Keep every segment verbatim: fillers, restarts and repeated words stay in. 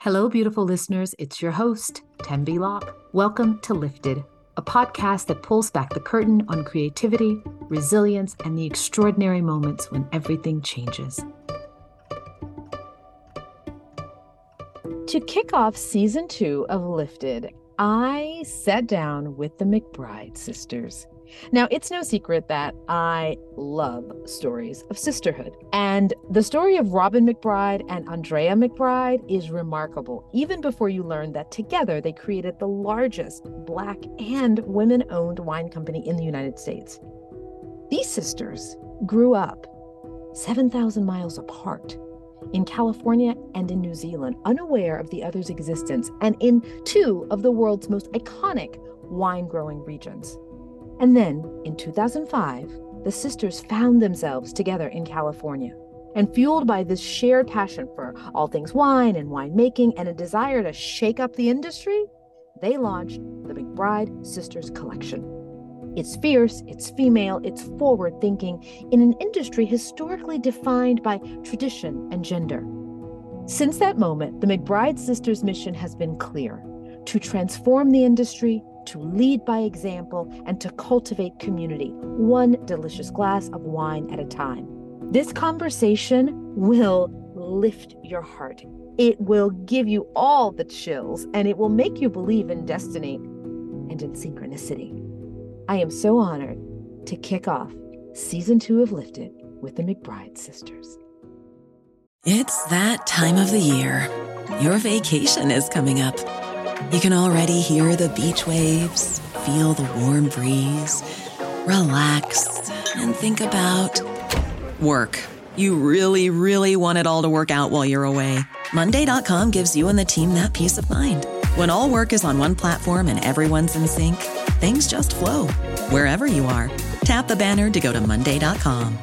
Hello, beautiful listeners. It's your host, Tembi Locke. Welcome to Lifted, a podcast that pulls back the curtain on creativity, resilience, and the extraordinary moments when everything changes. To kick off season two of Lifted, I sat down with the McBride sisters. Now, it's no secret that I love stories of sisterhood. And the story of Robin McBride and Andrea McBride is remarkable, even before you learn that together they created the largest Black and women-owned wine company in the United States. These sisters grew up seven thousand miles apart in California and in New Zealand, unaware of the other's existence, and in two of the world's most iconic wine-growing regions. And then, in two thousand five, the sisters found themselves together in California. And fueled by this shared passion for all things wine and winemaking and a desire to shake up the industry, they launched the McBride Sisters Collection. It's fierce, it's female, it's forward-thinking in an industry historically defined by tradition and gender. Since that moment, the McBride Sisters' mission has been clear: to transform the industry, to lead by example, and to cultivate community, one delicious glass of wine at a time. This conversation will lift your heart. It will give you all the chills, and it will make you believe in destiny and in synchronicity. I am so honored to kick off season two of Lifted with the McBride sisters. It's that time of the year. Your vacation is coming up. You can already hear the beach waves, feel the warm breeze, relax, and think about work. You really, really want it all to work out while you're away. Monday dot com gives you and the team that peace of mind. When all work is on one platform and everyone's in sync, things just flow. Wherever you are, tap the banner to go to Monday dot com.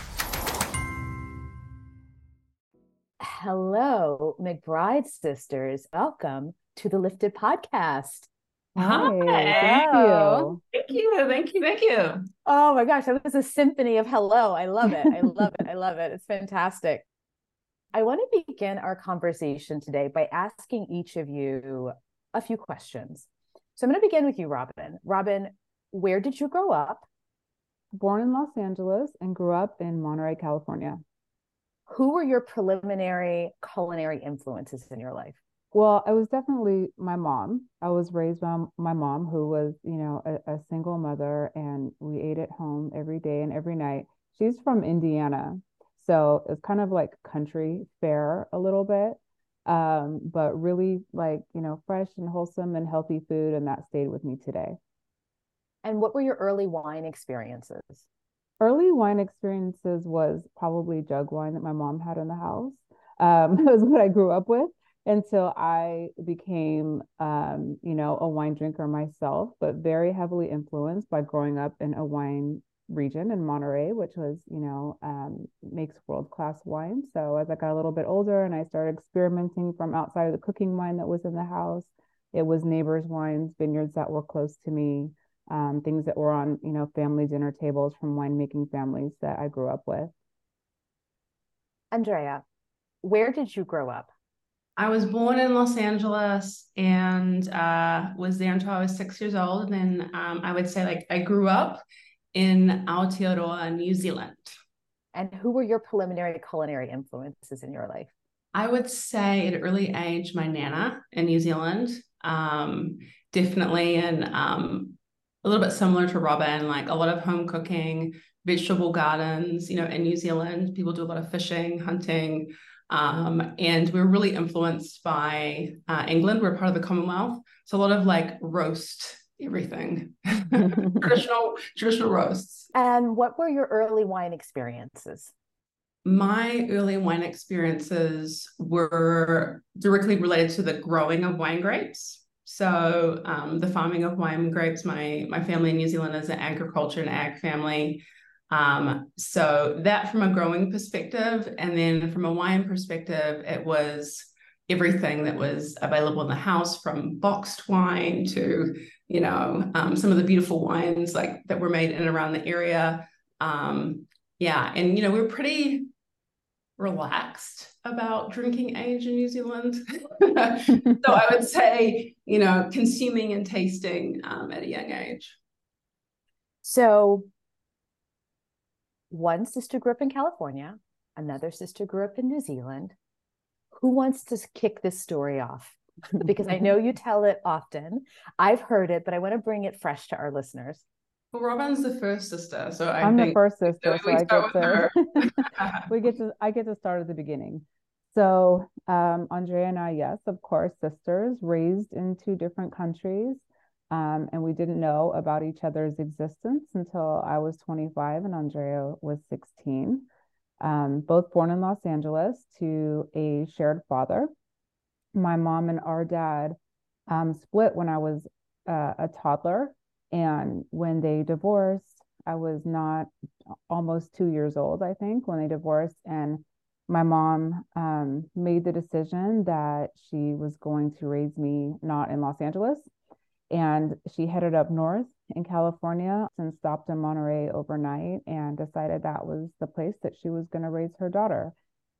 Hello, McBride sisters. Welcome to the Lifted podcast. Hi, thank you. Thank you. Thank you. Thank you. Oh my gosh, that was a symphony of hello. I love it. I love it. I love it. It's fantastic. I want to begin our conversation today by asking each of you a few questions. So I'm going to begin with you, Robin. Robin, where did you grow up? Born in Los Angeles and grew up in Monterey, California. Who were your preliminary culinary influences in your life? Well, it was definitely my mom. I was raised by my mom, who was, you know, a, a single mother, and we ate at home every day and every night. She's from Indiana, so it's kind of like country fare a little bit, um, but really like, you know, fresh and wholesome and healthy food, and that stayed with me today. And what were your early wine experiences? Early wine experiences was probably jug wine that my mom had in the house. Um, it was what I grew up with, until I became, um, you know, a wine drinker myself, but very heavily influenced by growing up in a wine region in Monterey, which was, you know, um, makes world-class wine. So as I got a little bit older and I started experimenting from outside of the cooking wine that was in the house, it was neighbors' wines, vineyards that were close to me, um, things that were on, you know, family dinner tables from winemaking families that I grew up with. Andrea, where did you grow up? I was born in Los Angeles and uh, was there until I was six years old. And then um, I would say like I grew up in Aotearoa, New Zealand. And who were your preliminary culinary influences in your life? I would say at an early age, my nana in New Zealand, um, definitely, and um, a little bit similar to Robin, like a lot of home cooking, vegetable gardens, you know, in New Zealand, people do a lot of fishing, hunting, Um, and we're really influenced by uh, England. We're part of the Commonwealth. So a lot of like roast everything, traditional, traditional roasts. And what were your early wine experiences? My early wine experiences were directly related to the growing of wine grapes. So um, the farming of wine grapes, my, my family in New Zealand is an agriculture and ag family. Um, so that from a growing perspective, and then from a wine perspective, it was everything that was available in the house, from boxed wine to, you know, um, some of the beautiful wines like that were made in and around the area. Um, yeah. And, you know, we were pretty relaxed about drinking age in New Zealand. So I would say, you know, consuming and tasting um, at a young age. So one sister grew up in California, another sister grew up in New Zealand. Who wants to kick this story off? Because I know you tell it often. I've heard it, but I want to bring it fresh to our listeners. Well, Robin's the first sister, so I I'm think the first sister, so I get to her. we get to I get to start at the beginning. So um, Andrea and I, yes, of course, sisters, raised in two different countries, um, and we didn't know about each other's existence until I was twenty-five and Andrea was sixteen. Um, both born in Los Angeles to a shared father. My mom and our dad um, split when I was uh, a toddler. And when they divorced, I was not almost two years old, I think, when they divorced. And my mom um, made the decision that she was going to raise me not in Los Angeles. And she headed up north in California and stopped in Monterey overnight and decided that was the place that she was going to raise her daughter.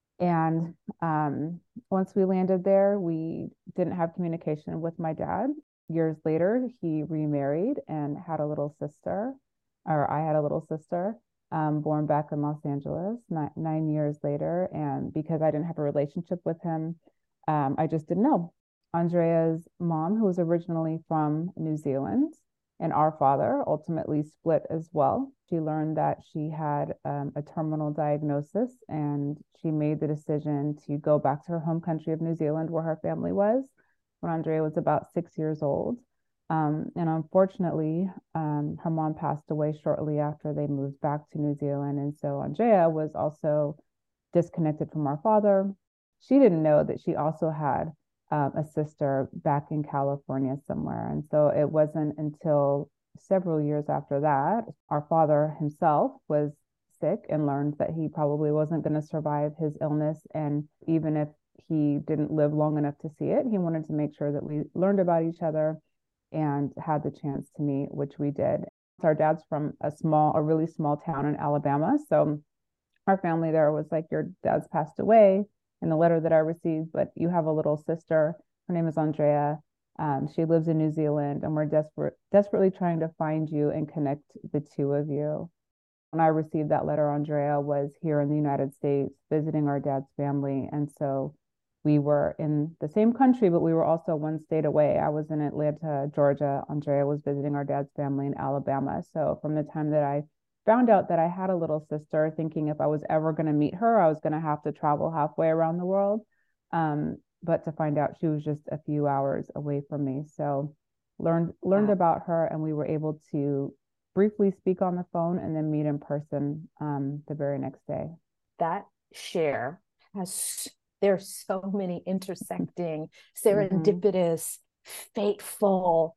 And um, once we landed there, we didn't have communication with my dad. Years later, he remarried and had a little sister, or I had a little sister, um, born back in Los Angeles nine, nine years later. And because I didn't have a relationship with him, um, I just didn't know. Andrea's mom, who was originally from New Zealand, and our father ultimately split as well. She learned that she had um, a terminal diagnosis, and she made the decision to go back to her home country of New Zealand, where her family was, when Andrea was about six years old. Um, and unfortunately, um, her mom passed away shortly after they moved back to New Zealand. And so Andrea was also disconnected from our father. She didn't know that she also had um, a sister back in California somewhere. And so it wasn't until several years after that, our father himself was sick and learned that he probably wasn't going to survive his illness. And even if he didn't live long enough to see it, he wanted to make sure that we learned about each other and had the chance to meet, which we did. Our dad's from a small, a really small town in Alabama. So our family there was like, your dad's passed away in the letter that I received, but you have a little sister. Her name is Andrea. Um, she lives in New Zealand, and we're desperate, desperately trying to find you and connect the two of you. When I received that letter, Andrea was here in the United States visiting our dad's family. And so we were in the same country, but we were also one state away. I was in Atlanta, Georgia. Andrea was visiting our dad's family in Alabama. So from the time that I found out that I had a little sister, thinking if I was ever going to meet her, I was going to have to travel halfway around the world. Um, but to find out she was just a few hours away from me. So learned learned wow. about her, and we were able to briefly speak on the phone and then meet in person um, the very next day. That share has, there's so many intersecting, serendipitous, mm-hmm. fateful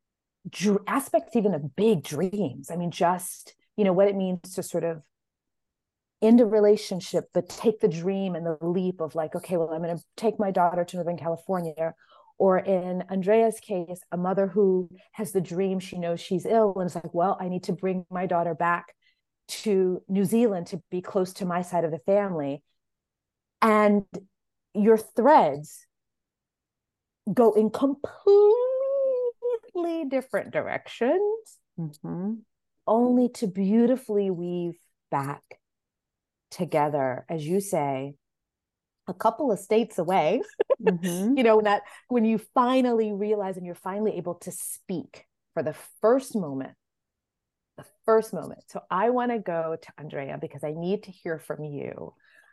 dr- aspects, even of big dreams. I mean, just, you know, what it means to sort of end a relationship, but take the dream and the leap of like, okay, well, I'm going to take my daughter to Northern California. Or in Andrea's case, a mother who has the dream, she knows she's ill, and it's like, well, I need to bring my daughter back to New Zealand to be close to my side of the family. And your threads go in completely different directions, mm-hmm. only to beautifully weave back together, as you say, a couple of states away, mm-hmm. you know, when that, when you finally realize and you're finally able to speak for the first moment, the first moment. So I want to go to Andrea because I need to hear from you.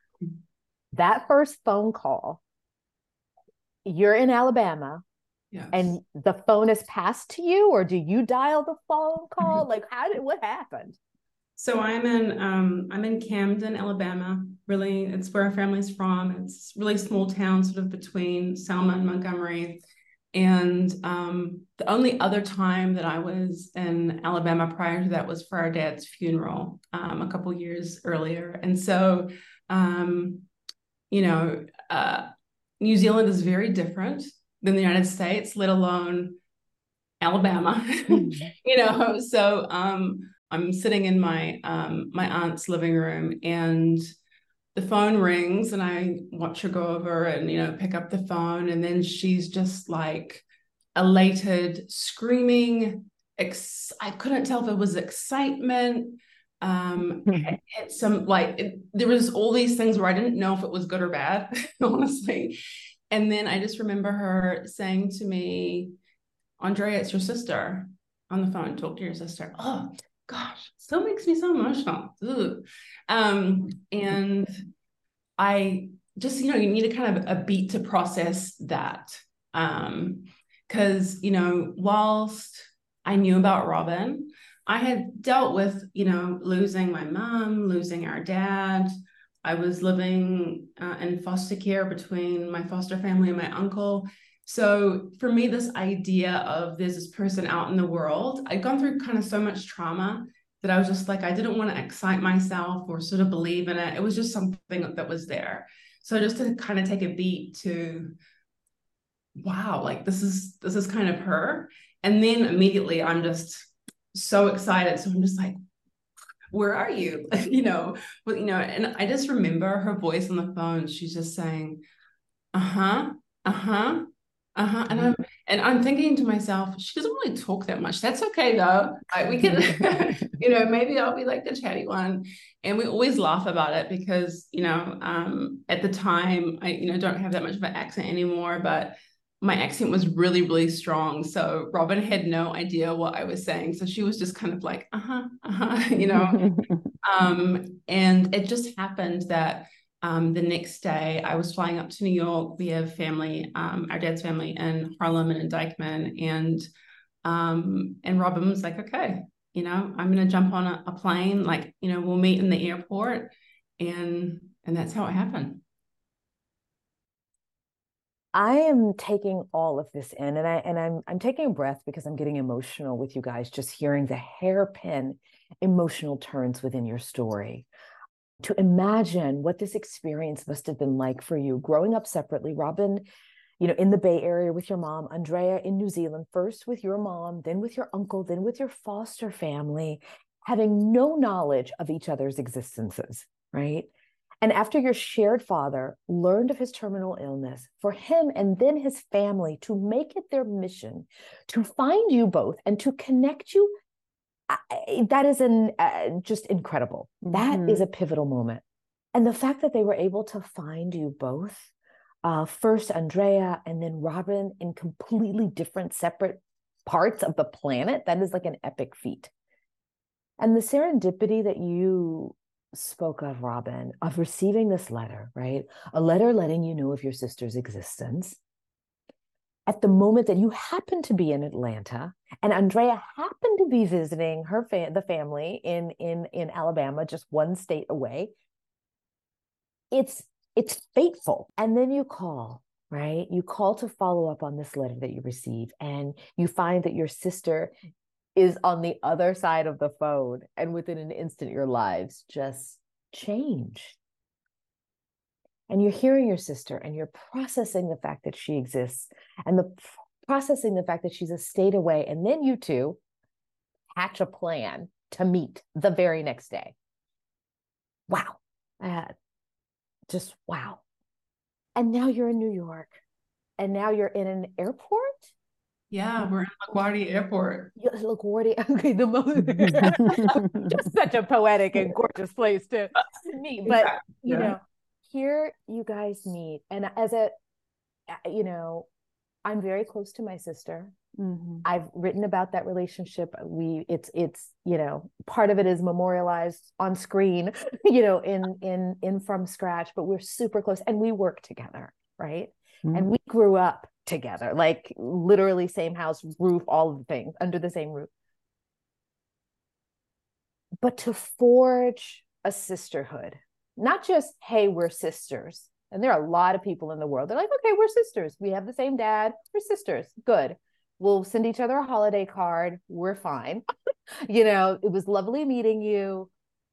That first phone call, you're in Alabama, yes. and the phone is passed to you, or do you dial the phone call? Like, how did, what happened? So I'm in um, I'm in Camden, Alabama. Really, it's where our family's from. It's a really small town, sort of between Selma and Montgomery. And um, the only other time that I was in Alabama prior to that was for our dad's funeral um, a couple years earlier. And so, um, you know, uh, New Zealand is very different than the United States, let alone Alabama. Mm-hmm. you know, so. Um, I'm sitting in my um, my aunt's living room, and the phone rings and I watch her go over and, you know, pick up the phone. And then she's just like elated, screaming. Ex- I couldn't tell if it was excitement. Um, it's some like, it, there was all these things where I didn't know if it was good or bad, honestly. And then I just remember her saying to me, Andrea, it's your sister on the phone. Talk to your sister. Oh, gosh, still makes me so emotional. Ugh. Um, and I just, you know, you need a kind of a beat to process that. Um, because, you know, whilst I knew about Robin, I had dealt with, you know, losing my mom, losing our dad. I was living uh, in foster care between my foster family and my uncle. So for me, this idea of there's this person out in the world, I'd gone through kind of so much trauma that I was just like, I didn't want to excite myself or sort of believe in it. It was just something that was there. So just to kind of take a beat to, wow, like this is, this is kind of her. And then immediately I'm just so excited. So I'm just like, where are you? you know, but, you know, and I just remember her voice on the phone. She's just saying, uh-huh, uh-huh, uh-huh. And I'm and I'm thinking to myself, she doesn't really talk that much. That's okay though. I, we can, you know, maybe I'll be like the chatty one. And we always laugh about it because, you know, um, at the time I, you know, don't have that much of an accent anymore, but my accent was really, really strong. So Robin had no idea what I was saying. So she was just kind of like, uh-huh, uh-huh, you know. Um, and it just happened that um, the next day I was flying up to New York. We have family, um, our dad's family in Harlem and in Dykeman. And um, and Robin was like, okay, you know, I'm gonna jump on a, a plane, like, you know, we'll meet in the airport. And and that's how it happened. I am taking all of this in, and I and I'm I'm taking a breath because I'm getting emotional with you guys, just hearing the hairpin emotional turns within your story. To imagine what this experience must have been like for you growing up separately, Robin, you know, in the Bay Area with your mom, Andrea in New Zealand, first with your mom, then with your uncle, then with your foster family, having no knowledge of each other's existences, right? And after your shared father learned of his terminal illness, for him and then his family to make it their mission to find you both and to connect you, I, that is an uh, just incredible. Mm-hmm. That is a pivotal moment. And the fact that they were able to find you both, uh, first Andrea and then Robin, in completely different, separate parts of the planet, that is like an epic feat. And the serendipity that you spoke of, Robin, of receiving this letter, right? A letter letting you know of your sister's existence at the moment that you happen to be in Atlanta, and Andrea happened to be visiting her fa- the family in in in Alabama, just one state away. It's it's fateful. And then you call, right? You call to follow up on this letter that you receive, and you find that your sister is on the other side of the phone, and within an instant, your lives just change. And you're hearing your sister and you're processing the fact that she exists and the processing the fact that she's a state away. And then you two hatch a plan to meet the very next day. Wow. Uh, just wow. And now you're in New York, and now you're in an airport. Yeah, we're in LaGuardia Airport. Yeah, LaGuardia. Okay, the most just such a poetic and gorgeous place to meet. But Yeah. you know, here you guys meet, and as a, you know, I'm very close to my sister. Mm-hmm. I've written about that relationship. We, it's, it's, you know, part of it is memorialized on screen, you know, in, in, in From Scratch, but we're super close and we work together. Right. Mm-hmm. And we grew up together, like literally same house, roof, all of the things under the same roof. But to forge a sisterhood, not just, hey, we're sisters. And there are a lot of people in the world. They're like, okay, we're sisters. We have the same dad. We're sisters. Good. We'll send each other a holiday card. We're fine. You know, it was lovely meeting you,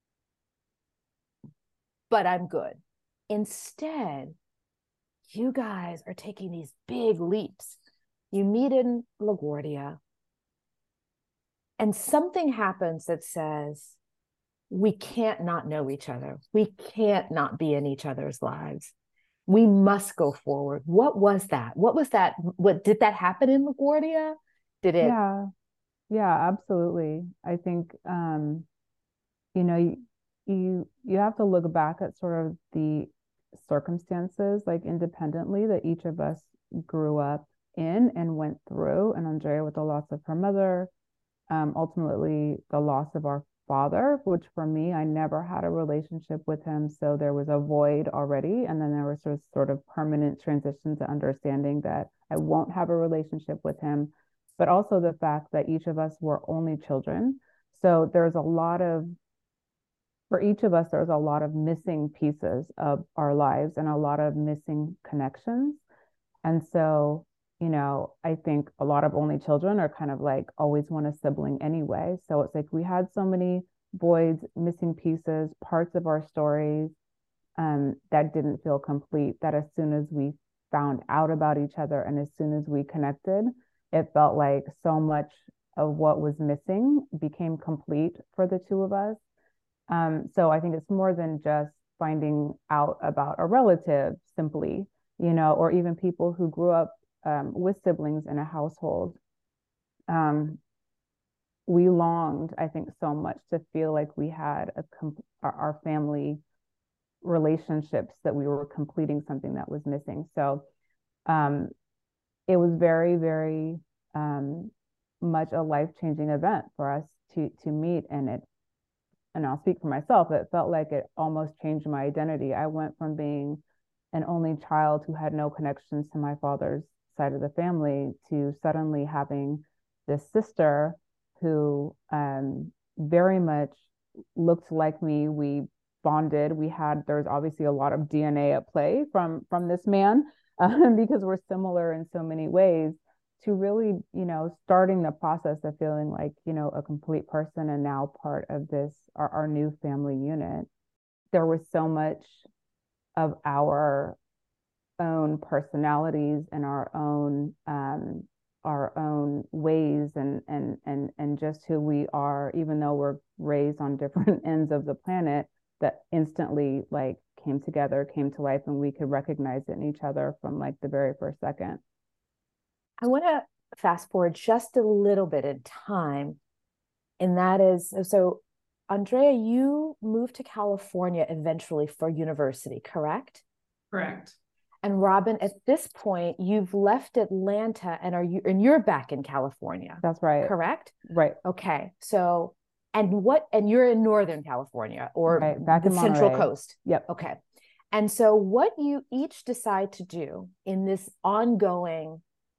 but I'm good. Instead, you guys are taking these big leaps. You meet in LaGuardia, and something happens that says, we can't not know each other. We can't not be in each other's lives. We must go forward. What was that? What was that? What did that happen in LaGuardia? Did it? Yeah, yeah, absolutely. I think, um, you know, you, you you have to look back at sort of the circumstances, like independently, that each of us grew up in and went through. And Andrea with the loss of her mother, um, ultimately the loss of our father, which for me, I never had a relationship with him. So there was a void already. And then there was sort of, sort of permanent transition to understanding that I won't have a relationship with him, but also the fact that each of us were only children. So there's a lot of, for each of us, there's a lot of missing pieces of our lives and a lot of missing connections. And so, you know, I think a lot of only children are kind of like always want a sibling anyway. So it's like we had so many voids, missing pieces, parts of our stories um, that didn't feel complete, that as soon as we found out about each other and as soon as we connected, it felt like so much of what was missing became complete for the two of us. Um, so I think it's more than just finding out about a relative simply, you know, or even people who grew up um, with siblings in a household. Um, we longed, I think, so much to feel like we had a com- our, our family relationships, that we were completing something that was missing. So um, it was very, very um, much a life-changing event for us to to meet, and it. And I'll speak for myself, it felt like it almost changed my identity. I went from being an only child who had no connections to my father's side of the family to suddenly having this sister who um, very much looked like me. We bonded. We had, there's obviously a lot of D N A at play from, from this man um, because we're similar in so many ways, to really, you know, starting the process of feeling like, you know, a complete person and now part of this, our, our new family unit. There was so much of our own personalities and our own, um, our own ways and, and, and, and just who we are, even though we're raised on different ends of the planet, that instantly like came together, came to life, and we could recognize it in each other from like the very first second. I want to fast forward just a little bit in time. And that is, so Andrea, you moved to California eventually for university, correct? Correct. And Robin, at this point, you've left Atlanta and are you, and you're back in California. That's right. Correct? Right. Okay. So, and what, and you're in Northern California or right. back the in Central Monterey. Coast. Yep. Okay. And so what you each decide to do in this ongoing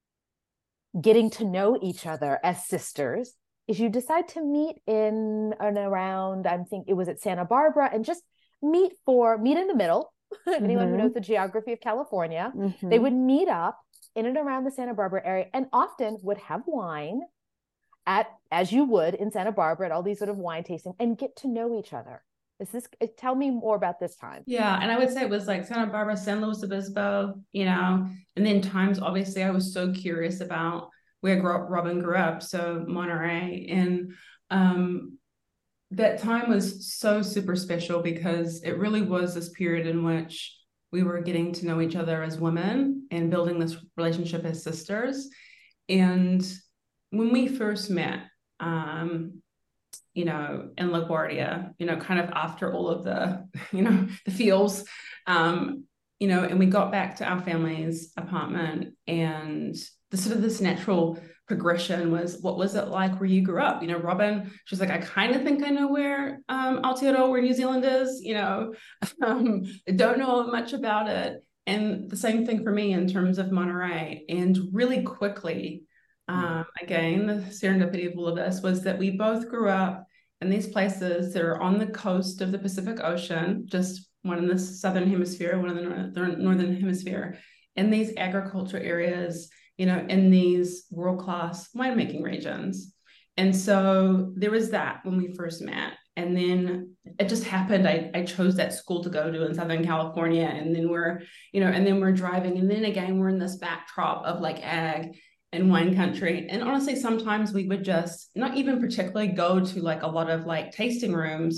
getting to know each other as sisters is you decide to meet in and around, I think it was at Santa Barbara, and just meet for, meet in the middle. Mm-hmm. Anyone who knows the geography of California, mm-hmm. they would meet up in and around the Santa Barbara area and often would have wine at, as you would in Santa Barbara at all these sort of wine tasting, and get to know each other. Is this, tell me more about this time. Yeah. And I would say it was like Santa Barbara, San Luis Obispo, you know, and then times, obviously I was so curious about where Robin grew up. So Monterey, and um, that time was so super special because it really was this period in which we were getting to know each other as women and building this relationship as sisters. And when we first met, um, you know, in LaGuardia, you know, kind of after all of the, you know, the feels, um, you know, and we got back to our family's apartment, and the sort of this natural progression was, what was it like where you grew up? You know, Robin, she's like, I kind of think I know where um, Aotearoa, where New Zealand is, you know, um, I don't know much about it. And the same thing for me in terms of Monterey. And really quickly, um, again, the serendipity of all of this was that we both grew up in these places that are on the coast of the Pacific Ocean, just one in the southern hemisphere, one in the northern hemisphere, in these agriculture areas, you know, in these world-class winemaking regions. And so there was that when we first met. And then it just happened. I, I chose that school to go to in Southern California. And then we're, you know, and then we're driving. And then again, we're in this backdrop of like ag and wine country. And honestly, sometimes we would just not even particularly go to like a lot of like tasting rooms.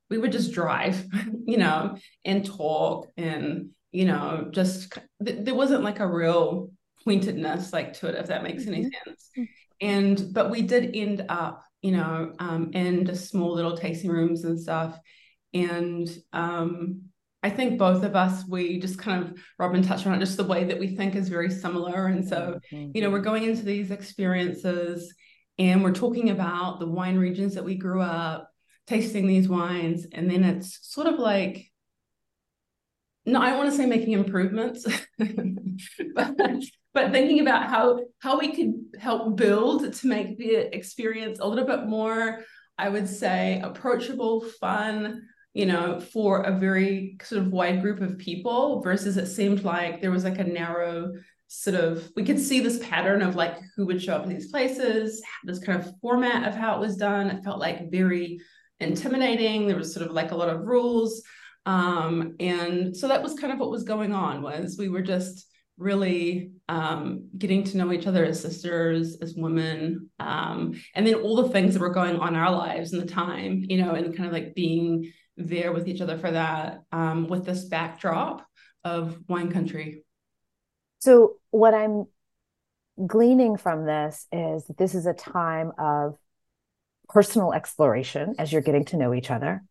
we would just drive, you know, and talk and, you know, just, th- there wasn't like a real pointedness like to it, if that makes mm-hmm. any sense. And, but we did end up, you know, um, in just small little tasting rooms and stuff. And um, I think both of us, we just kind of, Robin touched on it, just the way that we think is very similar. And so, mm-hmm. you know, we're going into these experiences and we're talking about the wine regions that we grew up, tasting these wines. And then it's sort of like, no, I don't want to say making improvements, but, but thinking about how, how we could help build to make the experience a little bit more, I would say, approachable, fun, you know, for a very sort of wide group of people, versus it seemed like there was like a narrow sort of, we could see this pattern of like who would show up in these places, this kind of format of how it was done. It felt like very intimidating. There was sort of like a lot of rules. Um, and so that was kind of what was going on, was we were just really um, getting to know each other as sisters, as women, um, and then all the things that were going on in our lives in the time, you know, and kind of like being there with each other for that, um, with this backdrop of wine country. So what I'm gleaning from this is that this is a time of personal exploration as you're getting to know each other.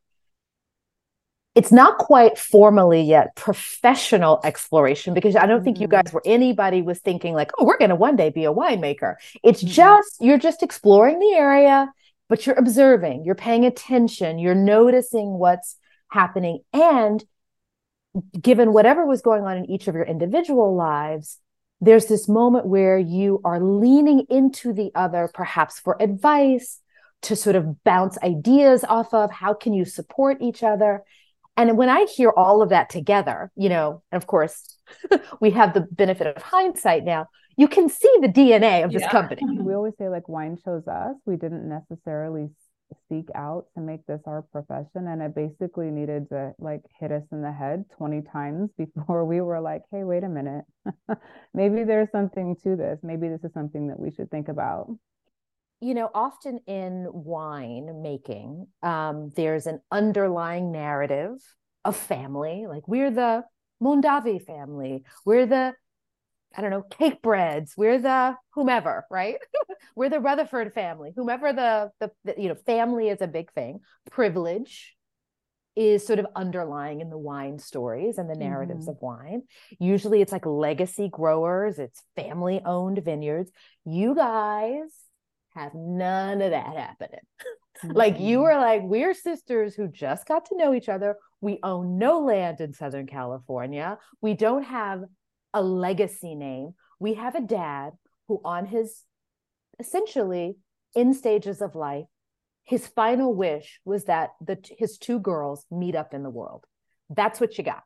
It's not quite formally yet professional exploration, because I don't think mm-hmm. you guys were, anybody was thinking like, oh, we're going to one day be a winemaker. It's mm-hmm. just, you're just exploring the area, but you're observing, you're paying attention, you're noticing what's happening. And given whatever was going on in each of your individual lives, there's this moment where you are leaning into the other, perhaps for advice, to sort of bounce ideas off of. How can you support each other? And when I hear all of that together, you know, and of course, we have the benefit of hindsight now, you can see the D N A of this yeah. company. We always say like wine chose us. We didn't necessarily seek out to make this our profession. And it basically needed to like hit us in the head twenty times before we were like, hey, wait a minute. Maybe there's something to this. Maybe this is something that we should think about. You know, often in wine making, um, there's an underlying narrative of family. Like we're the Mondavi family. We're the, I don't know, Cakebreads. We're the whomever, right? We're the Rutherford family. Whomever the, the, the, you know, family is a big thing. Privilege is sort of underlying in the wine stories and the narratives mm-hmm. of wine. Usually it's like legacy growers. It's family-owned vineyards. You guys have none of that happening. Mm-hmm. Like you were like, we're sisters who just got to know each other. We own no land in Southern California. We don't have a legacy name. We have a dad who on his essentially in stages of life, his final wish was that the his two girls meet up in the world. That's what you got.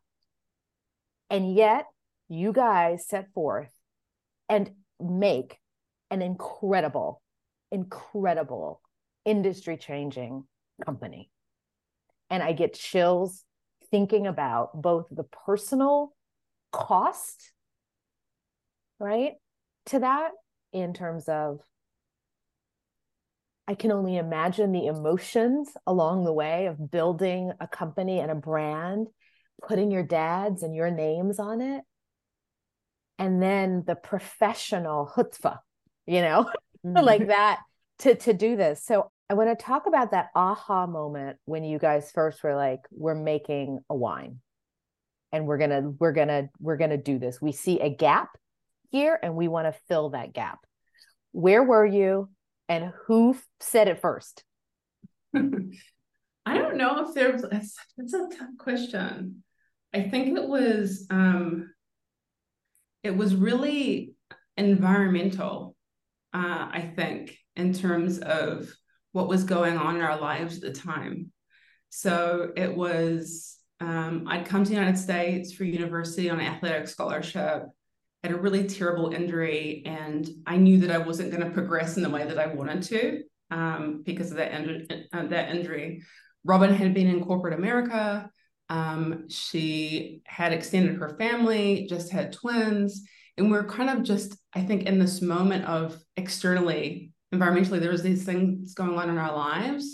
And yet you guys set forth and make an incredible incredible industry changing company. And I get chills thinking about both the personal cost, right, to that, in terms of, I can only imagine the emotions along the way of building a company and a brand, putting your dad's and your names on it. And then the professional chutzpah, you know, mm-hmm. like that to, to do this. So I want to talk about that aha moment when you guys first were like, we're making a wine and we're going to, we're going to, we're going to do this. We see a gap here and we want to fill that gap. Where were you and who said it first? I don't know if there's, it's a tough question. I think it was, um, it was really environmental, uh, I think, in terms of what was going on in our lives at the time. So it was, um, I'd come to the United States for university on an athletic scholarship, had a really terrible injury, and I knew that I wasn't going to progress in the way that I wanted to um, because of that, in- uh, that injury. Robin had been in corporate America. Um, she had extended her family, just had twins. And we're kind of just, I think, in this moment of externally, environmentally, there was these things going on in our lives.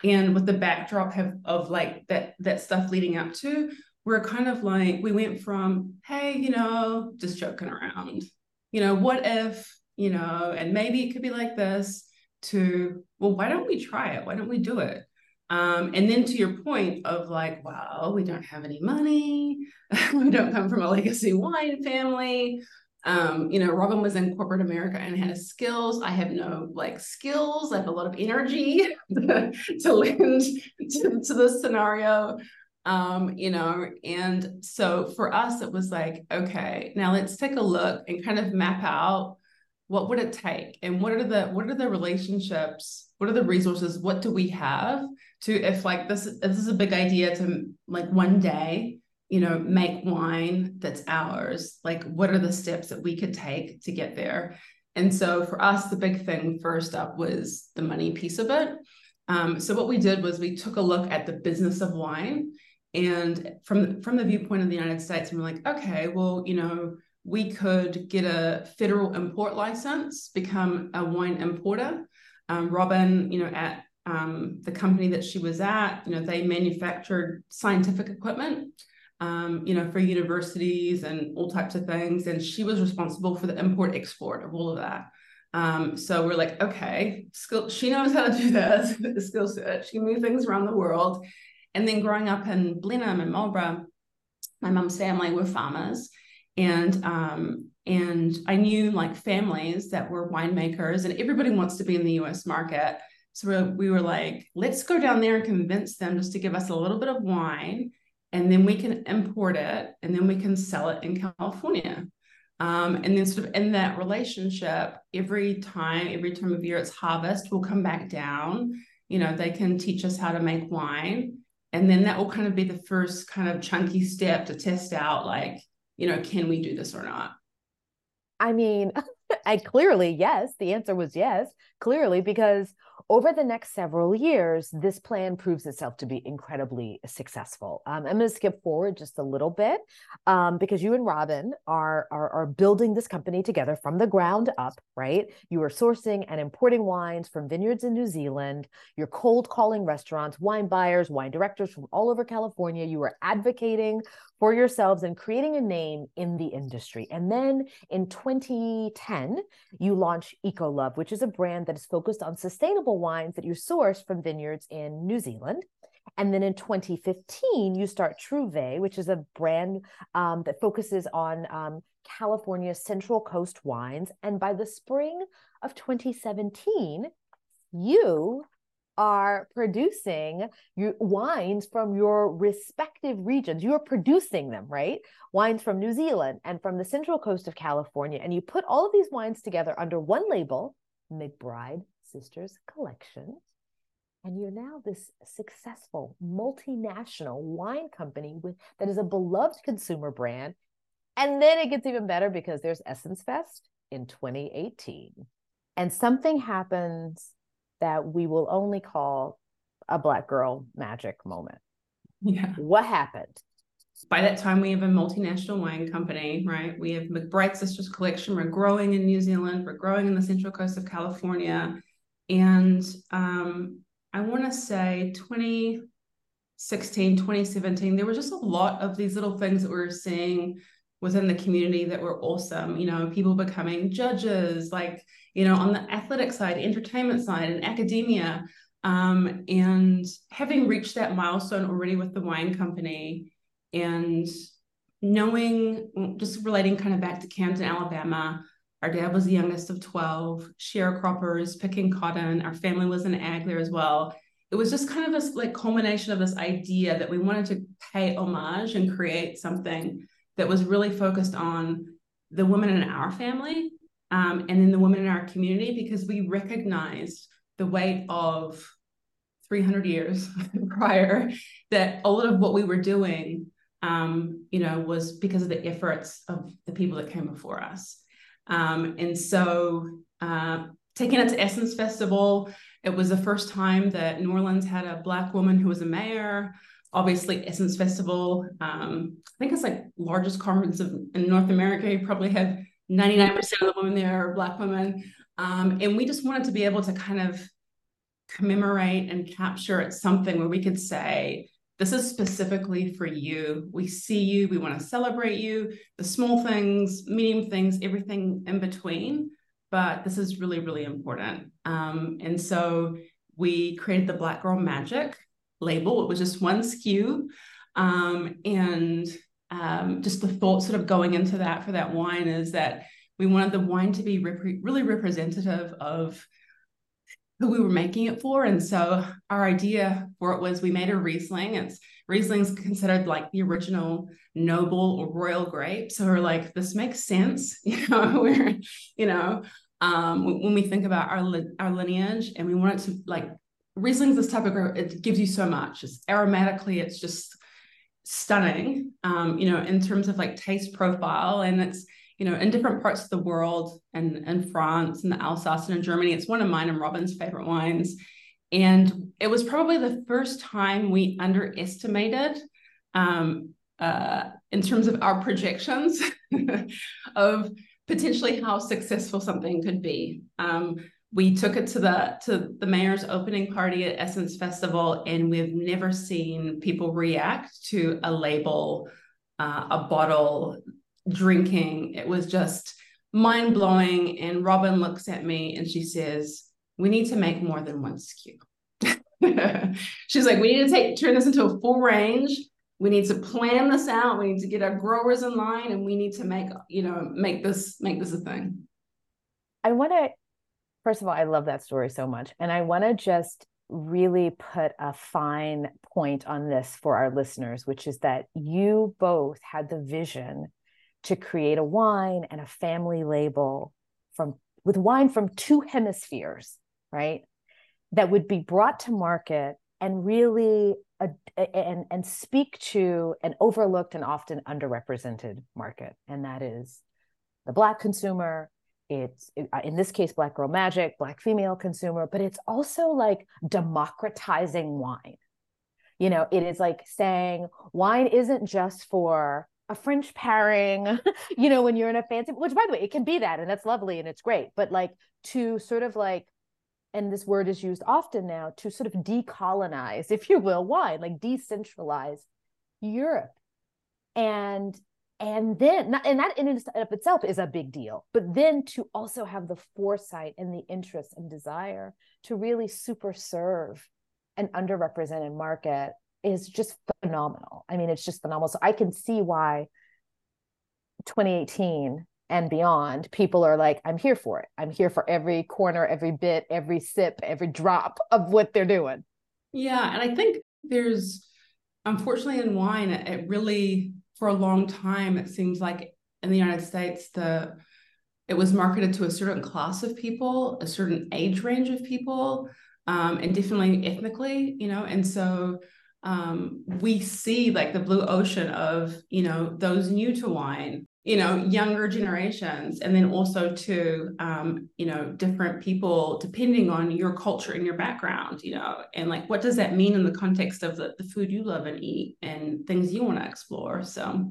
And with the backdrop of, of like that, that stuff leading up to, we're kind of like, we went from, hey, you know, just joking around, you know, what if, you know, and maybe it could be like this, to, well, why don't we try it? Why don't we do it? Um, and then to your point of like, wow, we don't have any money. We don't come from a legacy wine family. Um, you know, Robin was in corporate America and has skills. I have no like skills. I have a lot of energy to, to lend to, to this scenario. Um, you know, and so for us, it was like, okay, now let's take a look and kind of map out what would it take, and what are the what are the relationships, what are the resources, what do we have to, if like this, if this is a big idea to like one day, you know, make wine that's ours, like what are the steps that we could take to get there? And so for us, the big thing first up was the money piece of it. Um, so what we did was we took a look at the business of wine, and from from the viewpoint of the United States, and we're like, okay, well, you know, we could get a federal import license, become a wine importer. Um, Robin, you know, at um, the company that she was at, you know, they manufactured scientific equipment, um, you know, for universities and all types of things. And she was responsible for the import export of all of that. Um, so we're like, okay, skill, she knows how to do this, the skill set. She can move things around the world. And then growing up in Blenheim and Marlborough, my mom's family were farmers. And um, and I knew like families that were winemakers, and everybody wants to be in the U S market. So we, we were like, let's go down there and convince them just to give us a little bit of wine, and then we can import it, and then we can sell it in California. Um, and then sort of in that relationship, every time, every time of year it's harvest, we'll come back down. You know, they can teach us how to make wine. And then that will kind of be the first kind of chunky step to test out, like, you know, can we do this or not? I mean, I clearly, yes, the answer was yes, clearly, because over the next several years, this plan proves itself to be incredibly successful. Um, I'm going to skip forward just a little bit um, because you and Robin are, are, are building this company together from the ground up, right? You are sourcing and importing wines from vineyards in New Zealand. You're cold calling restaurants, wine buyers, wine directors from all over California. You are advocating for yourselves and creating a name in the industry. And then in twenty ten, you launch Ecolove, which is a brand that is focused on sustainable wines that you source from vineyards in New Zealand. And then in twenty fifteen, you start Trouvé, which is a brand um, that focuses on um, California's Central Coast wines. And by the spring of twenty seventeen, you are producing your wines from your respective regions. You are producing them, right? Wines from New Zealand and from the Central Coast of California. And you put all of these wines together under one label, McBride Sisters Collection. And you're now this successful multinational wine company with that is a beloved consumer brand. And then it gets even better because there's Essence Fest in twenty eighteen. And something happens that we will only call a Black girl magic moment. Yeah. What happened? By that time, we have a multinational wine company, right? We have McBride Sisters Collection. We're growing in New Zealand. We're growing in the Central Coast of California. And um, I want to say twenty sixteen, twenty seventeen, there were just a lot of these little things that we were seeing within the community that were awesome. You know, people becoming judges, like, you know, on the athletic side, entertainment side, and academia. Um, and having reached that milestone already with the wine company, and knowing, just relating kind of back to Camden, Alabama, our dad was the youngest of twelve, sharecroppers, picking cotton. Our family was an ag there as well. It was just kind of this like culmination of this idea that we wanted to pay homage and create something that was really focused on the women in our family, um, and then the women in our community, because we recognized the weight of three hundred years prior, that a lot of what we were doing, um, you know, was because of the efforts of the people that came before us. Um, and so uh, taking it to Essence Festival, it was the first time that New Orleans had a Black woman who was a mayor. Obviously, Essence Festival, um, I think it's like largest conference of, in North America. You probably have ninety-nine percent of the women there are Black women. Um, and we just wanted to be able to kind of commemorate and capture it's something where we could say, this is specifically for you. We see you, we want to celebrate you, the small things, medium things, everything in between. But this is really, really important. Um, and so we created the Black Girl Magic label. It was just one S K U. Um, and um, just the thought sort of going into that for that wine is that we wanted the wine to be rep- really representative of who we were making it for. And so our idea for it was we made a Riesling. It's Riesling's considered like the original noble or royal grape. So we're like, this makes sense. You know, we're, you know, um, when we think about our, our lineage, and we want it to like, Riesling's this type of grape, it gives you so much. It's aromatically, it's just stunning, um, you know, in terms of like taste profile. And it's, you know, in different parts of the world, and in France and the Alsace and in Germany, it's one of mine and Robin's favorite wines. And it was probably the first time we underestimated um, uh, in terms of our projections of potentially how successful something could be. Um, we took it to the to the mayor's opening party at Essence Festival, and we've never seen people react to a label, uh, a bottle, drinking. It was just mind-blowing. And Robin looks at me and she says, we need to make more than one S K U. She's like, we need to take turn this into a full range. We need to plan this out. We need to get our growers in line, and we need to make, you know, make this make this a thing. I want to, first of all, I love that story so much. And I want to just really put a fine point on this for our listeners, which is that you both had the vision to create a wine and a family label from with wine from two hemispheres, right? That would be brought to market and really uh, and and speak to an overlooked and often underrepresented market, and that is the Black consumer. It's in this case Black Girl Magic, Black female consumer, but it's also like democratizing wine. You know, it is like saying wine isn't just for a French pairing, you know, when you're in a fancy, which by the way, it can be that, and that's lovely and it's great, but like to sort of like, and this word is used often now, to sort of decolonize, if you will, wine, like decentralize Europe. And and then, and that in and of itself is a big deal, but then to also have the foresight and the interest and desire to really super serve an underrepresented market is just phenomenal. I mean, it's just phenomenal. So I can see why twenty eighteen and beyond, people are like, I'm here for it. I'm here for every corner, every bit, every sip, every drop of what they're doing. Yeah. And I think there's, unfortunately in wine, it really, for a long time, it seems like in the United States, the it was marketed to a certain class of people, a certain age range of people, um, and definitely ethnically, you know, and so Um, we see like the blue ocean of, you know, those new to wine, you know, younger generations, and then also to, um, you know, different people depending on your culture and your background, you know, and like, what does that mean in the context of the, the food you love and eat and things you want to explore? So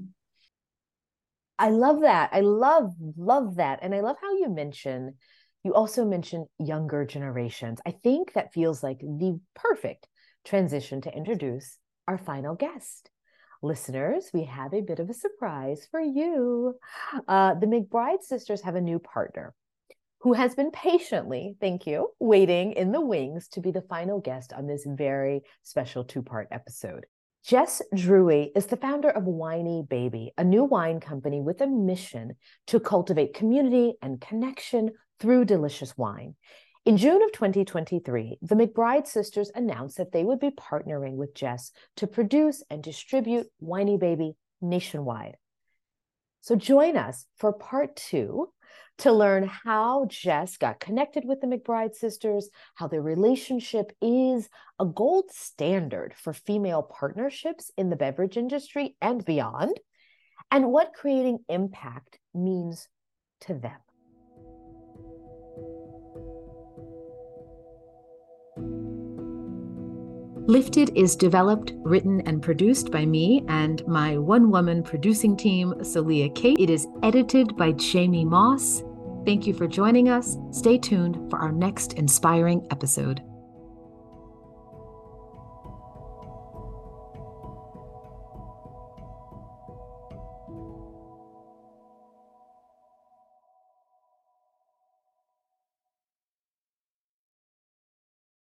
I love that. I love, love that. And I love how you mention, you also mentioned younger generations. I think that feels like the perfect transition to introduce our final guest. Listeners, we have a bit of a surprise for you. Uh, the McBride sisters have a new partner who has been patiently, thank you, waiting in the wings to be the final guest on this very special two-part episode. Jess Drury is the founder of Winey Baby, a new wine company with a mission to cultivate community and connection through delicious wine. In June of twenty twenty-three, the McBride sisters announced that they would be partnering with Jess to produce and distribute Winey Baby nationwide. So join us for part two to learn how Jess got connected with the McBride sisters, how their relationship is a gold standard for female partnerships in the beverage industry and beyond, and what creating impact means to them. Lifted is developed, written, and produced by me and my one-woman producing team, Salia Kate. It is edited by Jamie Moss. Thank you for joining us. Stay tuned for our next inspiring episode.